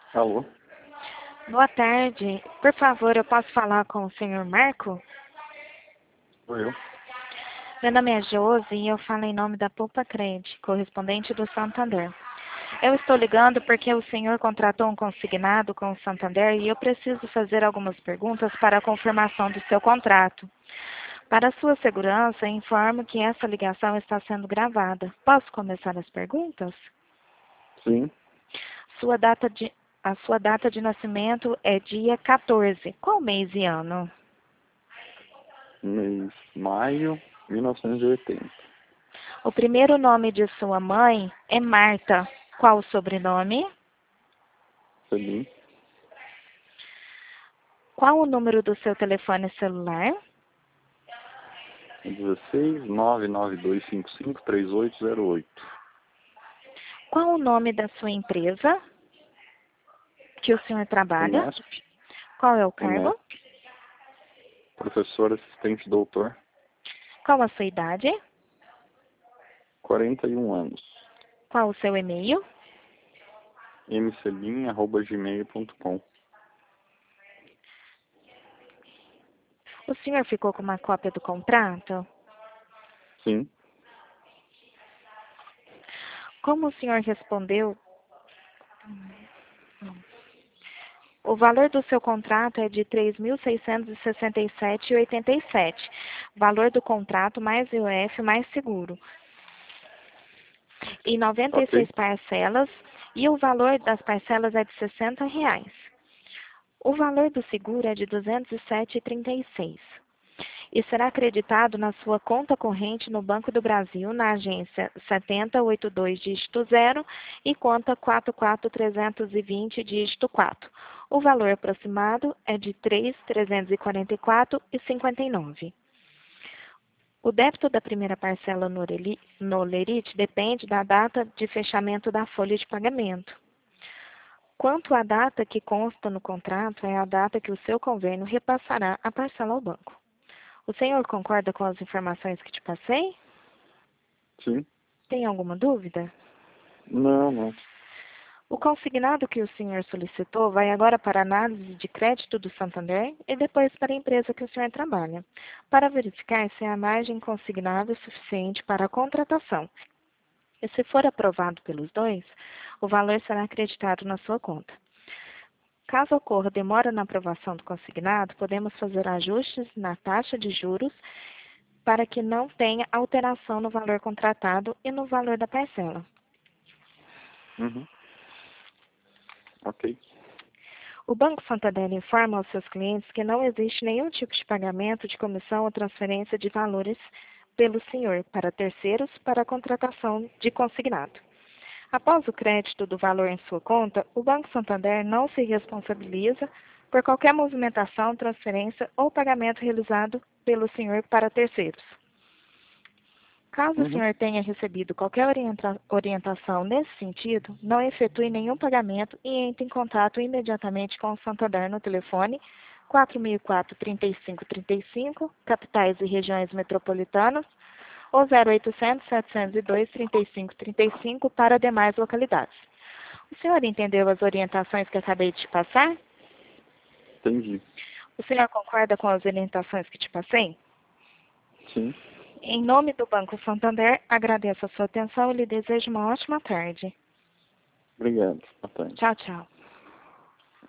Alô? Boa tarde. Por favor, eu posso falar com o senhor Marco? Sou eu. Meu nome é Josi e eu falo em nome da Poupa Cred, correspondente do Santander. Eu estou ligando porque o senhor contratou um consignado com o Santander e eu preciso fazer algumas perguntas para a confirmação do seu contrato. Para sua segurança, informo que essa ligação está sendo gravada. Posso começar as perguntas? Sim. Sua data de, a sua data de nascimento é dia 14. Qual mês e ano? Mês maio 1980. O primeiro nome de sua mãe é Marta. Qual o sobrenome? Selim. Qual o número do seu telefone celular? 16 99255 3808. Qual o nome da sua empresa que o senhor trabalha? Unesp. Qual é o cargo? Unesp. Professor assistente doutor. Qual a sua idade? 41 anos. Qual o seu e-mail? mselim@gmail.com. O senhor ficou com uma cópia do contrato? Sim. Como o senhor respondeu? O valor do seu contrato é de R$ 3.667,87. Valor do contrato mais IOF mais seguro. Em 96 Ok. parcelas e o valor das parcelas é de R$ 60. O valor do seguro é de R$ 207,36 e será acreditado na sua conta corrente no Banco do Brasil, na agência 7082, dígito 0 e conta 44320, dígito 4. O valor aproximado é de R$ 3.344,59. O débito da primeira parcela no Lerite depende da data de fechamento da folha de pagamento. Quanto à data que consta no contrato, é a data que o seu convênio repassará a parcela ao banco. O senhor concorda com as informações que te passei? Sim. Tem alguma dúvida? Não. O consignado que o senhor solicitou vai agora para a análise de crédito do Santander e depois para a empresa que o senhor trabalha, para verificar se a margem consignada é suficiente para a contratação. E se for aprovado pelos dois, o valor será acreditado na sua conta. Caso ocorra demora na aprovação do consignado, podemos fazer ajustes na taxa de juros para que não tenha alteração no valor contratado e no valor da parcela. Uhum. Ok. O Banco Santander informa aos seus clientes que não existe nenhum tipo de pagamento de comissão ou transferência de valores pelo senhor para terceiros para a contratação de consignado. Após o crédito do valor em sua conta, o Banco Santander não se responsabiliza por qualquer movimentação, transferência ou pagamento realizado pelo senhor para terceiros. Caso o Uhum. senhor tenha recebido qualquer orientação nesse sentido, não efetue nenhum pagamento e entre em contato imediatamente com o Santander no telefone 4004-3535, capitais e regiões metropolitanas, ou 0800-702-3535 para demais localidades. O senhor entendeu as orientações que acabei de te passar? Entendi. O senhor concorda com as orientações que te passei? Sim. Em nome do Banco Santander, agradeço a sua atenção e lhe desejo uma ótima tarde. Obrigado. Boa tarde. Tchau, tchau.